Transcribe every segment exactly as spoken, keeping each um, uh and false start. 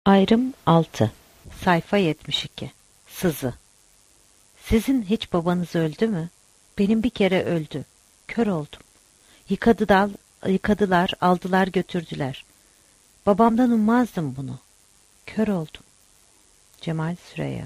Ayrım altı. Sayfa yetmiş iki. Sızı. Sizin hiç babanız öldü mü? Benim bir kere öldü. Kör oldum. Yıkadılar, yıkadılar, aldılar götürdüler. Babamdan ummazdım bunu. Kör oldum. Cemal Süreya.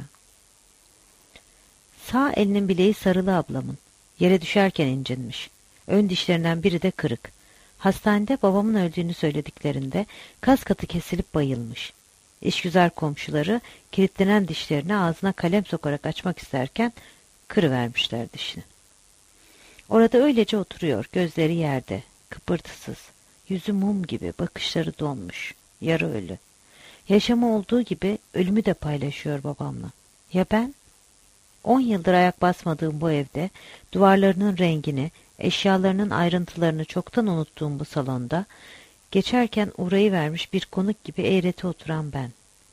Sağ elinin bileği sarılı ablamın. Yere düşerken incinmiş. Ön dişlerinden biri de kırık. Hastanede babamın öldüğünü söylediklerinde kas katı kesilip bayılmış. İşgüzar komşuları kilitlenen dişlerini ağzına kalem sokarak açmak isterken kırıvermişler dişini. Orada öylece oturuyor, gözleri yerde, kıpırtısız, yüzü mum gibi, bakışları donmuş, yarı ölü. Yaşamı olduğu gibi ölümü de paylaşıyor babamla. Ya ben? On yıldır ayak basmadığım bu evde, duvarlarının rengini, eşyalarının ayrıntılarını çoktan unuttuğum bu salonda, geçerken uğrayıvermiş bir konuk gibi eğreti oturan ben.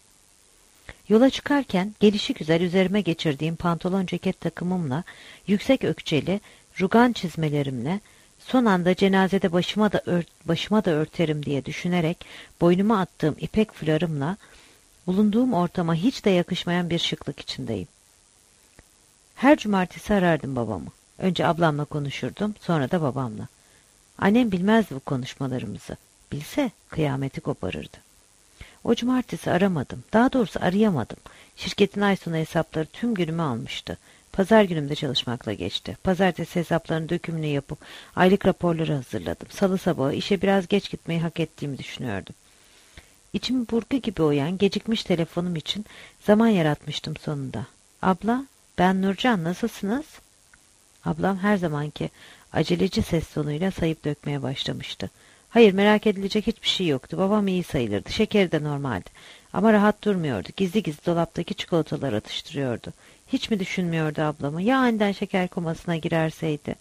Yola çıkarken gelişigüzel üzerime geçirdiğim pantolon ceket takımımla, yüksek ökçeli, rugan çizmelerimle, son anda cenazede başıma da, ört, başıma da örterim diye düşünerek boynuma attığım ipek fularımla, bulunduğum ortama hiç de yakışmayan bir şıklık içindeyim. Her cumartesi arardım babamı. Önce ablamla konuşurdum, sonra da babamla. Annem bilmezdi bu konuşmalarımızı. Bilse kıyameti koparırdı. O cumartesi aramadım. Daha doğrusu arayamadım. Şirketin ay sonu hesapları tüm günümü almıştı. Pazar günümde çalışmakla geçti. Pazartesi hesapların dökümünü yapıp aylık raporları hazırladım. Salı sabahı işe biraz geç gitmeyi hak ettiğimi düşünüyordum. İçimi burgu gibi oyan gecikmiş telefonum için zaman yaratmıştım sonunda. Abla, ben Nurcan, nasılsınız? Ablam her zamanki aceleci ses tonuyla sayıp dökmeye başlamıştı. Hayır, merak edilecek hiçbir şey yoktu. Babam iyi sayılırdı. Şekeri de normaldi. Ama rahat durmuyordu. Gizli gizli dolaptaki çikolatalar atıştırıyordu. Hiç mi düşünmüyordu ablamı? Ya aniden şeker komasına girerseydi?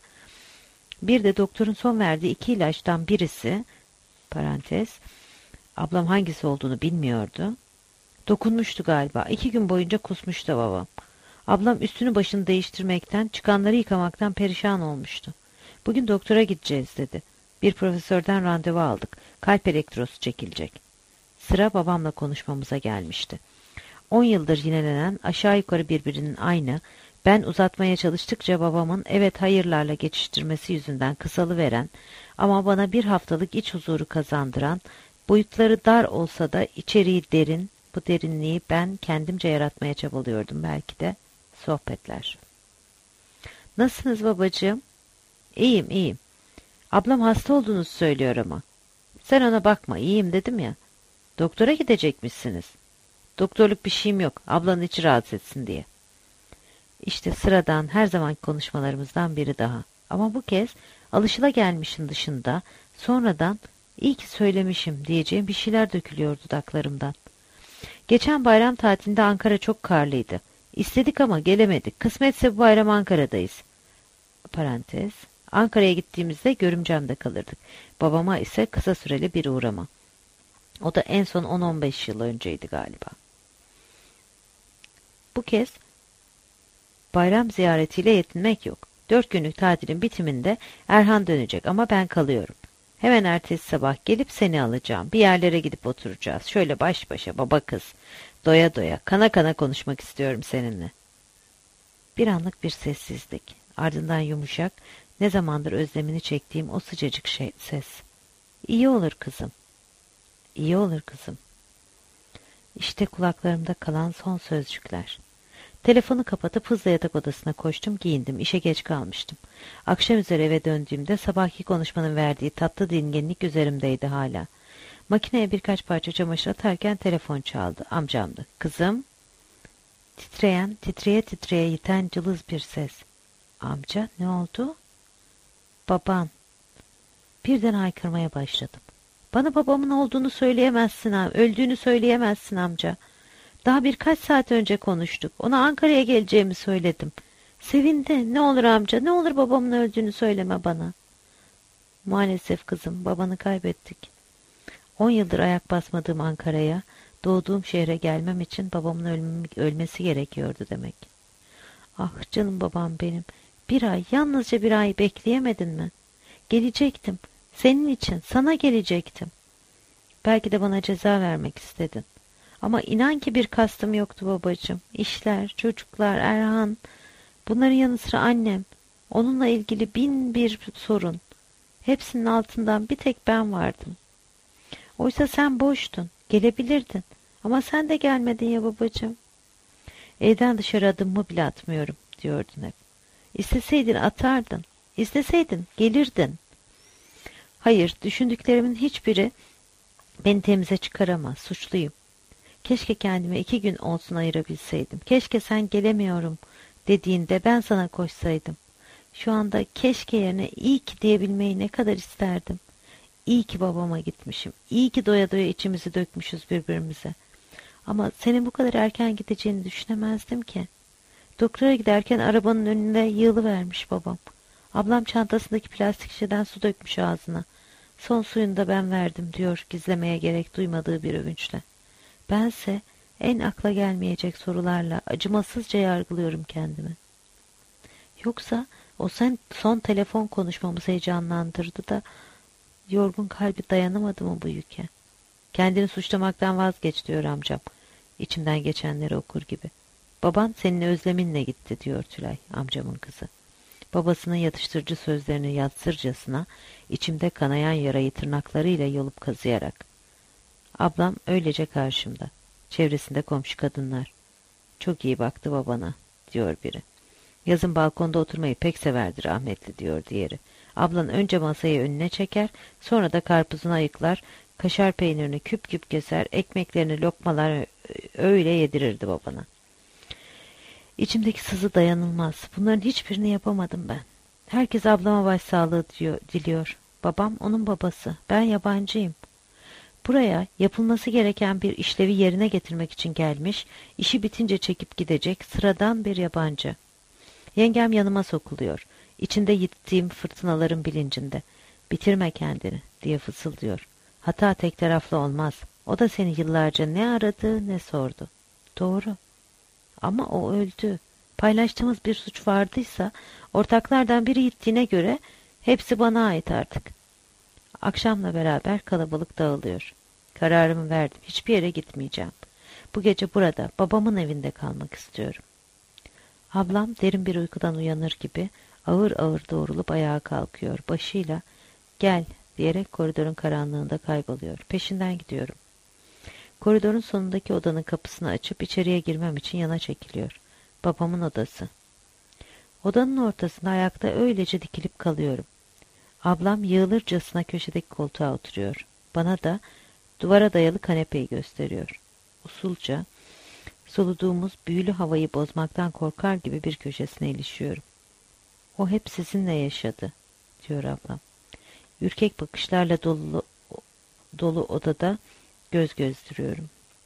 Bir de doktorun son verdiği iki ilaçtan birisi, parantez, ablam hangisi olduğunu bilmiyordu. Dokunmuştu galiba. İki gün boyunca kusmuştu babam. Ablam üstünü başını değiştirmekten, çıkanları yıkamaktan perişan olmuştu. Bugün doktora gideceğiz dedi. Bir profesörden randevu aldık. Kalp elektrosu çekilecek. Sıra babamla konuşmamıza gelmişti. On yıldır yinelenen, aşağı yukarı birbirinin aynı, ben uzatmaya çalıştıkça babamın evet hayırlarla geçiştirmesi yüzünden kısalıveren ama bana bir haftalık iç huzuru kazandıran, boyutları dar olsa da içeriği derin, bu derinliği ben kendimce yaratmaya çabalıyordum belki de, sohbetler. Nasılsınız babacığım? İyiyim, iyiyim. Ablam hasta olduğunuzu söylüyor ama. Sen ona bakma, iyiyim dedim ya. Doktora gidecekmişsiniz. Doktorluk bir şeyim yok, ablanın içi rahatsız etsin diye. İşte sıradan her zamanki konuşmalarımızdan biri daha. Ama bu kez alışılagelmişin dışında sonradan iyi ki söylemişim diyeceğim bir şeyler dökülüyor dudaklarımdan. Geçen bayram tatilinde Ankara çok karlıydı. İstedik ama gelemedik. Kısmetse bu bayram Ankara'dayız. Parantez. Ankara'ya gittiğimizde Görümcem'de kalırdık. Babama ise kısa süreli bir uğrama. O da en son on on beş yıl önceydi galiba. Bu kez bayram ziyaretiyle yetinmek yok. Dört günlük tatilin bitiminde Erhan dönecek ama ben kalıyorum. Hemen ertesi sabah gelip seni alacağım. Bir yerlere gidip oturacağız. Şöyle baş başa baba kız. Doya doya, kana kana konuşmak istiyorum seninle. Bir anlık bir sessizlik. Ardından yumuşak, ne zamandır özlemini çektiğim o sıcacık şey, ses. İyi olur kızım. İyi olur kızım. İşte kulaklarımda kalan son sözcükler. Telefonu kapatıp hızla yatak odasına koştum, giyindim. İşe geç kalmıştım. Akşam üzeri eve döndüğümde sabahki konuşmanın verdiği tatlı dinginlik üzerimdeydi hala. Makineye birkaç parça çamaşır atarken telefon çaldı. Amcamdı. Kızım. Titreyen, titreye titreye yiten cılız bir ses. Amca, ne oldu? Baban. Birden haykırmaya başladım. Bana babamın olduğunu söyleyemezsin, öldüğünü söyleyemezsin amca. Daha birkaç saat önce konuştuk. Ona Ankara'ya geleceğimi söyledim. Sevindi. Ne olur amca, ne olur babamın öldüğünü söyleme bana. Maalesef kızım, babanı kaybettik. On yıldır ayak basmadığım Ankara'ya, doğduğum şehre gelmem için babamın ölmem, ölmesi gerekiyordu demek. Ah canım babam benim. Bir ay, yalnızca bir ay bekleyemedin mi? Gelecektim. Senin için, sana gelecektim. Belki de bana ceza vermek istedin. Ama inan ki bir kastım yoktu babacığım. İşler, çocuklar, Erhan. Bunların yanı sıra annem. Onunla ilgili bin bir sorun. Hepsinin altından bir tek ben vardım. Oysa sen boştun. Gelebilirdin. Ama sen de gelmedin ya babacığım. Evden dışarı adımımı bile atmıyorum diyordun hep. İsteseydin atardın. İsteseydin gelirdin. Hayır, düşündüklerimin hiçbiri beni temize çıkaramaz. Suçluyum. Keşke kendime iki gün olsun ayırabilseydim. Keşke sen gelemiyorum dediğinde ben sana koşsaydım. Şu anda keşke yerine iyi ki diyebilmeyi ne kadar isterdim. İyi ki babama gitmişim. İyi ki doya doya içimizi dökmüşüz birbirimize. Ama senin bu kadar erken gideceğini düşünemezdim ki. Doktora giderken arabanın önünde yığılıvermiş babam. Ablam çantasındaki plastik şişeden su dökmüş ağzına. Son suyunu da ben verdim diyor gizlemeye gerek duymadığı bir övünçle. Bense en akla gelmeyecek sorularla acımasızca yargılıyorum kendimi. Yoksa o sen son telefon konuşmamız heyecanlandırdı da yorgun kalbi dayanamadı mı bu yüke? Kendini suçlamaktan vazgeç diyor amcam. İçimden geçenleri okur gibi. Baban senin özleminle gitti diyor Tülay, amcamın kızı. Babasının yatıştırıcı sözlerini yatsırcasına içimde kanayan yarayı tırnaklarıyla yolup kazıyarak. Ablam öylece karşımda. Çevresinde komşu kadınlar. Çok iyi baktı babana diyor biri. Yazın balkonda oturmayı pek severdi rahmetli diyor diğeri. Ablan önce masayı önüne çeker, sonra da karpuzunu ayıklar, kaşar peynirini küp küp keser, ekmeklerini lokmalar öyle yedirirdi babana. İçimdeki sızı dayanılmaz. Bunların hiçbirini yapamadım ben. Herkes ablama başsağlığı diyor, diliyor. Babam onun babası. Ben yabancıyım. Buraya yapılması gereken bir işlevi yerine getirmek için gelmiş, işi bitince çekip gidecek sıradan bir yabancı. Yengem yanıma sokuluyor. İçinde yittiğim fırtınaların bilincinde. Bitirme kendini diye fısıldıyor. Hata tek taraflı olmaz. O da seni yıllarca ne aradı ne sordu. Doğru. Ama o öldü. Paylaştığımız bir suç vardıysa ortaklardan biri gittiğine göre hepsi bana ait artık. Akşamla beraber kalabalık dağılıyor. Kararımı verdim. Hiçbir yere gitmeyeceğim. Bu gece burada babamın evinde kalmak istiyorum. Ablam derin bir uykudan uyanır gibi ağır ağır doğrulup ayağa kalkıyor. Başıyla gel diyerek koridorun karanlığında kayboluyor. Peşinden gidiyorum. Koridorun sonundaki odanın kapısını açıp içeriye girmem için yana çekiliyor. Babamın odası. Odanın ortasında ayakta öylece dikilip kalıyorum. Ablam yığılırcasına köşedeki koltuğa oturuyor. Bana da duvara dayalı kanepeyi gösteriyor. Usulca soluduğumuz büyülü havayı bozmaktan korkar gibi bir köşesine ilişiyorum. O hep sizinle yaşadı, diyor ablam. Ürkek bakışlarla dolu, dolu odada göz gözdürüyorum.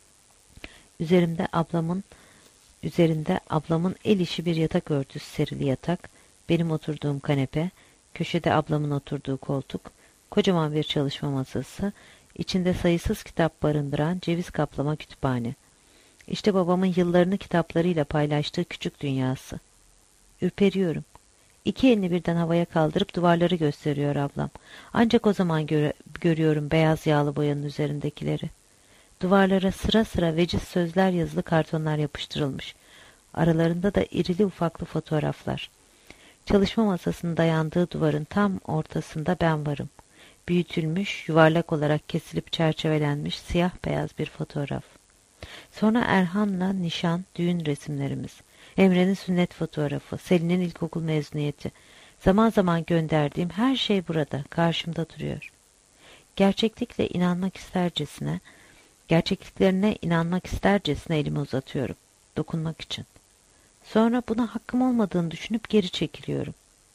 Üzerimde ablamın, üzerinde ablamın el işi bir yatak örtüsü serili yatak, benim oturduğum kanepe, köşede ablamın oturduğu koltuk, kocaman bir çalışma masası, içinde sayısız kitap barındıran ceviz kaplama kütüphane. İşte babamın yıllarını kitaplarıyla paylaştığı küçük dünyası. Ürperiyorum. İki elini birden havaya kaldırıp duvarları gösteriyor ablam. Ancak o zaman göre, görüyorum beyaz yağlı boyanın üzerindekileri. Duvarlara sıra sıra veciz sözler yazılı kartonlar yapıştırılmış. Aralarında da irili ufaklı fotoğraflar. Çalışma masasının dayandığı duvarın tam ortasında ben varım. Büyütülmüş, yuvarlak olarak kesilip çerçevelenmiş siyah beyaz bir fotoğraf. Sonra Erhan'la nişan, düğün resimlerimiz. Emre'nin sünnet fotoğrafı, Selin'in ilkokul mezuniyeti. Zaman zaman gönderdiğim her şey burada, karşımda duruyor. Gerçeklikle inanmak istercesine, gerçekliklerine inanmak istercesine elimi uzatıyorum. Dokunmak için. Sonra buna hakkım olmadığını düşünüp geri çekiliyorum.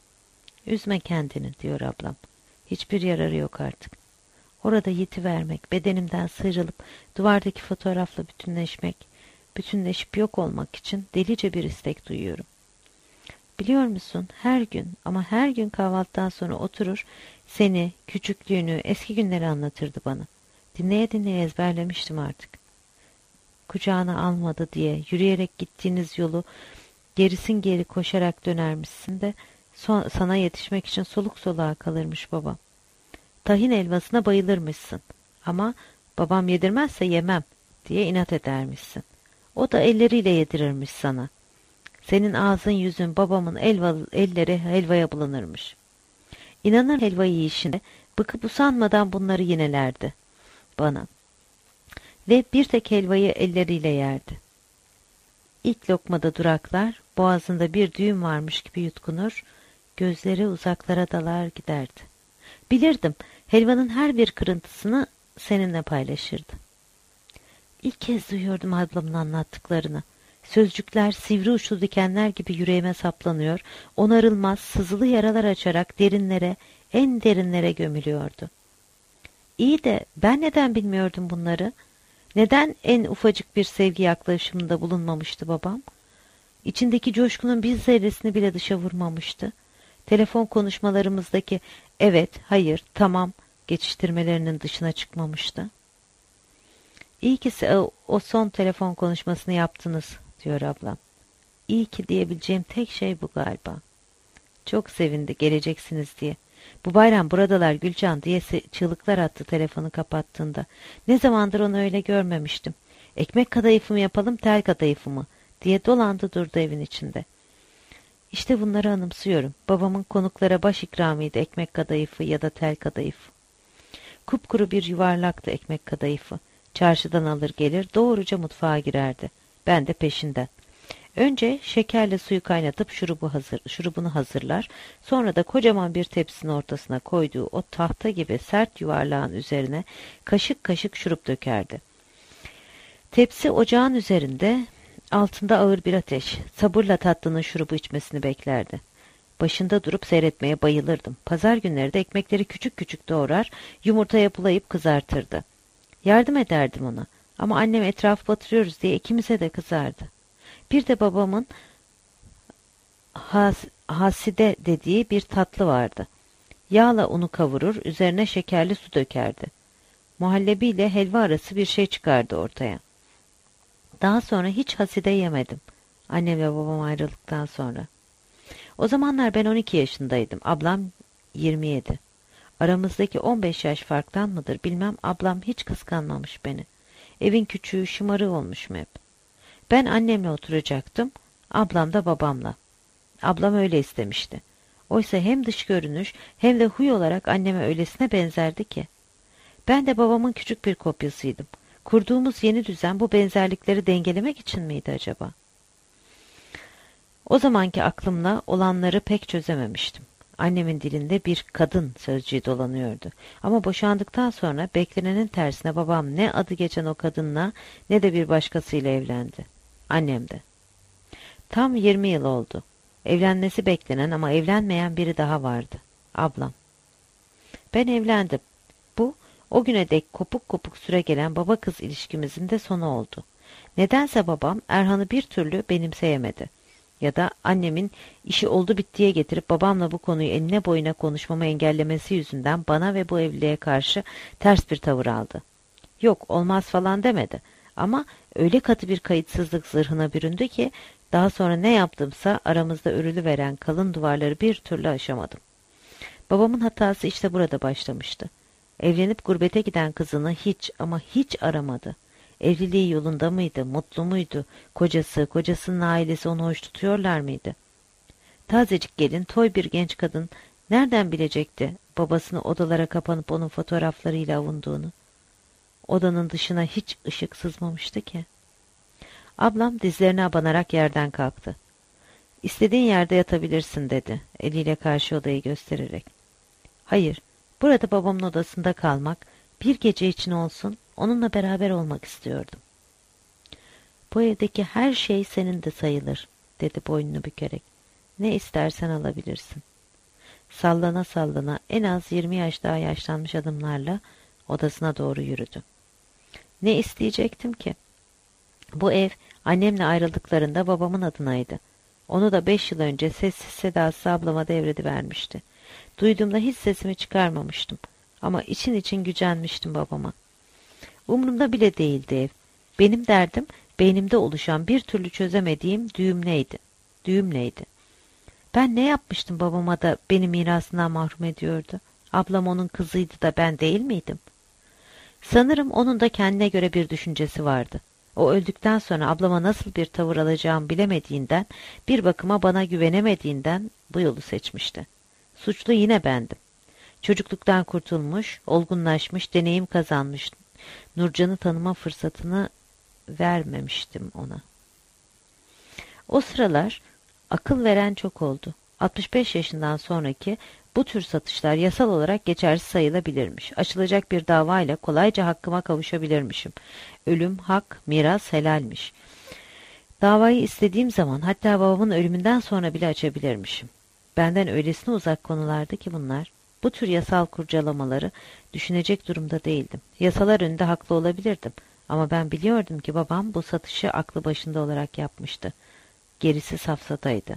Üzme kendini, diyor ablam. Hiçbir yararı yok artık. Orada yitivermek, bedenimden sıyrılıp duvardaki fotoğrafla bütünleşmek, bütünleşip yok olmak için delice bir istek duyuyorum. Biliyor musun, her gün ama her gün kahvaltıdan sonra oturur, seni, küçüklüğünü, eski günleri anlatırdı bana. Dinleye dinleye ezberlemiştim artık. Kucağına almadı diye yürüyerek gittiğiniz yolu gerisin geri koşarak dönermişsin de son, sana yetişmek için soluk soluğa kalırmış babam. Tahin elmasına bayılırmışsın. Ama babam yedirmezse yemem diye inat edermişsin. O da elleriyle yedirirmiş sana. Senin ağzın yüzün babamın elva, elleri helvaya bulanırmış. İnanır helva yiyişine bıkıp usanmadan bunları yinelerdi bana. Ve bir tek helvayı elleriyle yerdi. İlk lokmada duraklar, boğazında bir düğüm varmış gibi yutkunur, gözleri uzaklara dalar giderdi. Bilirdim, helvanın her bir kırıntısını seninle paylaşırdı. İlk kez duyuyordum ablamın anlattıklarını. Sözcükler sivri uçlu dikenler gibi yüreğime saplanıyor, onarılmaz, sızılı yaralar açarak derinlere, en derinlere gömülüyordu. İyi de ben neden bilmiyordum bunları? Neden en ufacık bir sevgi yaklaşımında bulunmamıştı babam? İçindeki coşkunun bir zerresini bile dışa vurmamıştı. Telefon konuşmalarımızdaki evet, hayır, tamam geçiştirmelerinin dışına çıkmamıştı. İyi ki o son telefon konuşmasını yaptınız, diyor ablam. İyi ki diyebileceğim tek şey bu galiba. Çok sevindi geleceksiniz diye. Bu bayram buradalar Gülcan diye çığlıklar attı telefonu kapattığında. Ne zamandır onu öyle görmemiştim. Ekmek kadayıfı mı yapalım, tel kadayıfı mı diye dolandı durdu evin içinde. İşte bunları anımsıyorum. Babamın konuklara baş ikramıydı ekmek kadayıfı ya da tel kadayıfı. Kupkuru bir yuvarlaktı ekmek kadayıfı. Çarşıdan alır gelir doğruca mutfağa girerdi. Ben de peşinden. Önce şekerle suyu kaynatıp şurubu hazır, şurubunu hazırlar. Sonra da kocaman bir tepsinin ortasına koyduğu o tahta gibi sert yuvarlağın üzerine kaşık kaşık şurup dökerdi. Tepsi ocağın üzerinde, altında ağır bir ateş. Sabırla tatlının şurubu içmesini beklerdi. Başında durup seyretmeye bayılırdım. Pazar günleri de ekmekleri küçük küçük doğrar, yumurtaya bulayıp kızartırdı. Yardım ederdim ona. Ama annem etrafı batırıyoruz diye ikimize de kızardı. Bir de babamın has, haside dediği bir tatlı vardı. Yağla unu kavurur, üzerine şekerli su dökerdi. Muhallebiyle helva arası bir şey çıkardı ortaya. Daha sonra hiç haside yemedim. Annemle babam ayrıldıktan sonra. O zamanlar ben on iki yaşındaydım. Ablam yirmi yedi. Aramızdaki on beş yaş farktan mıdır bilmem, ablam hiç kıskanmamış beni. Evin küçüğü, şımarığı olmuşum hep. Ben annemle oturacaktım, ablam da babamla. Ablam öyle istemişti. Oysa hem dış görünüş hem de huy olarak anneme öylesine benzerdi ki. Ben de babamın küçük bir kopyasıydım. Kurduğumuz yeni düzen bu benzerlikleri dengelemek için miydi acaba? O zamanki aklımla olanları pek çözememiştim. Annemin dilinde bir kadın sözcüğü dolanıyordu. Ama boşandıktan sonra beklenenin tersine babam ne adı geçen o kadınla ne de bir başkasıyla evlendi. Annem de. Tam yirmi yıl oldu. Evlenmesi beklenen ama evlenmeyen biri daha vardı. Ablam. Ben evlendim. Bu, o güne dek kopuk kopuk süregelen baba kız ilişkimizin de sonu oldu. Nedense babam Erhan'ı bir türlü benimseyemedi. Ya da annemin işi oldu bittiye getirip babamla bu konuyu eline boyuna konuşmamı engellemesi yüzünden bana ve bu evliliğe karşı ters bir tavır aldı. Yok, olmaz falan demedi. Ama öyle katı bir kayıtsızlık zırhına büründü ki daha sonra ne yaptımsa aramızda örülüveren kalın duvarları bir türlü aşamadım. Babamın hatası işte burada başlamıştı. Evlenip gurbete giden kızını hiç ama hiç aramadı. Evliliği yolunda mıydı, mutlu muydu, kocası, kocasının ailesi onu hoş tutuyorlar mıydı? Tazecik gelin, toy bir genç kadın nereden bilecekti babasını odalara kapanıp onun fotoğraflarıyla avunduğunu? Odanın dışına hiç ışık sızmamıştı ki. Ablam dizlerine abanarak yerden kalktı. İstediğin yerde yatabilirsin dedi, eliyle karşı odayı göstererek. Hayır, burada babamın odasında kalmak, bir gece için olsun, onunla beraber olmak istiyordum. Bu evdeki her şey senin de sayılır, dedi boynunu bükerek. Ne istersen alabilirsin. Sallana sallana en az yirmi yaş daha yaşlanmış adımlarla odasına doğru yürüdü. Ne isteyecektim ki? Bu ev annemle ayrıldıklarında babamın adınaydı. Onu da beş yıl önce sessiz sedasız ablama devredivermişti. Duyduğumda hiç sesimi çıkarmamıştım. Ama için için gücenmiştim babama. Umurumda bile değildi ev. Benim derdim beynimde oluşan bir türlü çözemediğim düğümleydi. Düğümleydi. Ben ne yapmıştım babama da beni mirasından mahrum ediyordu? Ablam onun kızıydı da ben değil miydim? Sanırım onun da kendine göre bir düşüncesi vardı. O öldükten sonra ablama nasıl bir tavır alacağımı bilemediğinden, bir bakıma bana güvenemediğinden bu yolu seçmişti. Suçlu yine bendim. Çocukluktan kurtulmuş, olgunlaşmış, deneyim kazanmış. Nurcan'ı tanıma fırsatını vermemiştim ona. O sıralar akıl veren çok oldu. altmış beş yaşından sonraki bu tür satışlar yasal olarak geçersiz sayılabilirmiş. Açılacak bir davayla kolayca hakkıma kavuşabilirmişim. Ölüm, hak, miras helalmiş. Davayı istediğim zaman, hatta babamın ölümünden sonra bile açabilirmişim. Benden öylesine uzak konulardı ki bunlar. Bu tür yasal kurcalamaları düşünecek durumda değildim. Yasalar önünde haklı olabilirdim. Ama ben biliyordum ki babam bu satışı aklı başında olarak yapmıştı. Gerisi safsataydı.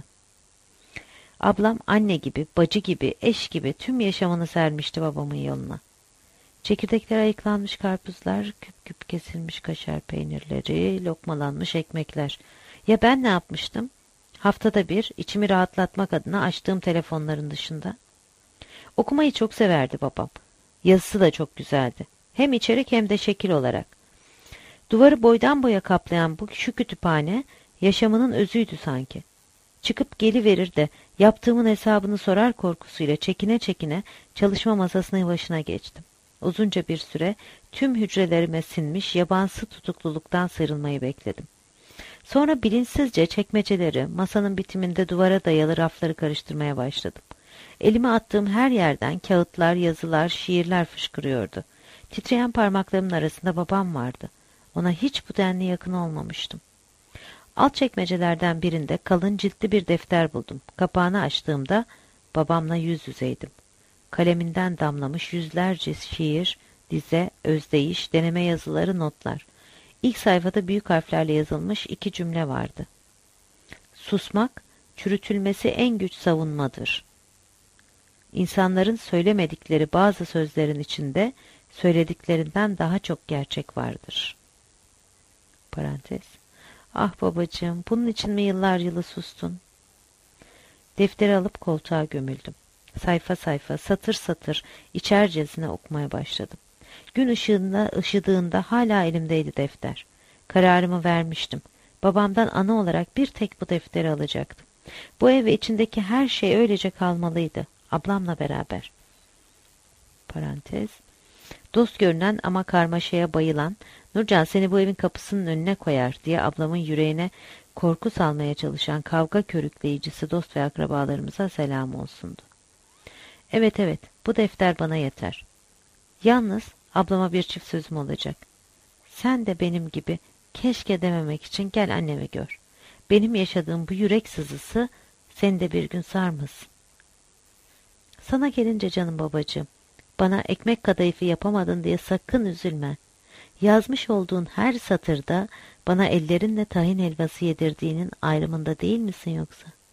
Ablam anne gibi, bacı gibi, eş gibi tüm yaşamını sermişti babamın yoluna. Çekirdekler ayıklanmış karpuzlar, küp küp kesilmiş kaşar peynirleri, lokmalanmış ekmekler. Ya ben ne yapmıştım? Haftada bir, içimi rahatlatmak adına açtığım telefonların dışında. Okumayı çok severdi babam. Yazısı da çok güzeldi. Hem içerik hem de şekil olarak. Duvarı boydan boya kaplayan bu şu kütüphane, yaşamının özüydü sanki. Çıkıp geliverir de yaptığımın hesabını sorar korkusuyla çekine çekine çalışma masasının başına geçtim. Uzunca bir süre tüm hücrelerime sinmiş yabansı tutukluluktan sıyrılmayı bekledim. Sonra bilinçsizce çekmeceleri, masanın bitiminde duvara dayalı rafları karıştırmaya başladım. Elime attığım her yerden kağıtlar, yazılar, şiirler fışkırıyordu. Titreyen parmaklarımın arasında babam vardı. Ona hiç bu denli yakın olmamıştım. Alt çekmecelerden birinde kalın ciltli bir defter buldum. Kapağını açtığımda babamla yüz yüzeydim. Kaleminden damlamış yüzlerce şiir, dize, özdeyiş, deneme yazıları, notlar. İlk sayfada büyük harflerle yazılmış iki cümle vardı. Susmak, çürütülmesi en güç savunmadır. İnsanların söylemedikleri bazı sözlerin içinde söylediklerinden daha çok gerçek vardır. Parantez. Ah babacığım, bunun için mi yıllar yılı sustun? Defteri alıp koltuğa gömüldüm. Sayfa sayfa, satır satır, içercesine okumaya başladım. Gün ışığında, ışıdığında hala elimdeydi defter. Kararımı vermiştim. Babamdan ana olarak bir tek bu defteri alacaktım. Bu ev ve içindeki her şey öylece kalmalıydı. Ablamla beraber. Parantez. Dost görünen ama karmaşaya bayılan, Nurcan seni bu evin kapısının önüne koyar diye ablamın yüreğine korku salmaya çalışan kavga körükleyicisi dost ve akrabalarımıza selam olsundu. Evet evet, bu defter bana yeter. Yalnız ablama bir çift sözüm olacak. Sen de benim gibi keşke dememek için gel annemi gör. Benim yaşadığım bu yürek sızısı seni de bir gün sarmasın. Sana gelince canım babacığım, bana ekmek kadayıfı yapamadın diye sakın üzülme. Yazmış olduğun her satırda bana ellerinle tahin helvası yedirdiğinin ayrımında değil misin yoksa?